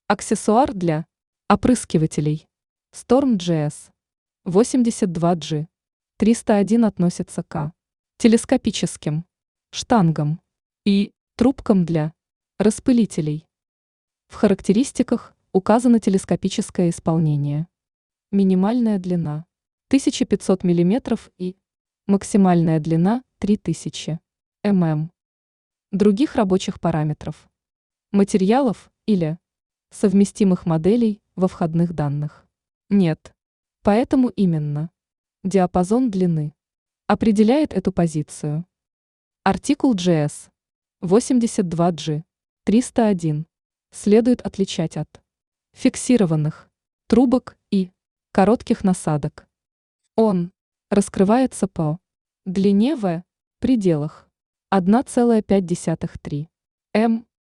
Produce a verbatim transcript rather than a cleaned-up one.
Аксессуар для опрыскивателей. StormGS восемьдесят два джи триста один относится к телескопическим штангам и трубкам для распылителей. В характеристиках указано телескопическое исполнение. Минимальная длина тысяча пятьсот миллиметров и максимальная длина три тысячи миллиметров. Других рабочих параметров, материалов или совместимых моделей во входных данных нет. Поэтому именно диапазон длины определяет эту позицию. Артикул джи эс восемьдесят два джи триста один следует отличать от фиксированных трубок и коротких насадок. Он раскрывается по длине в пределах одна целая пять десятых — три эм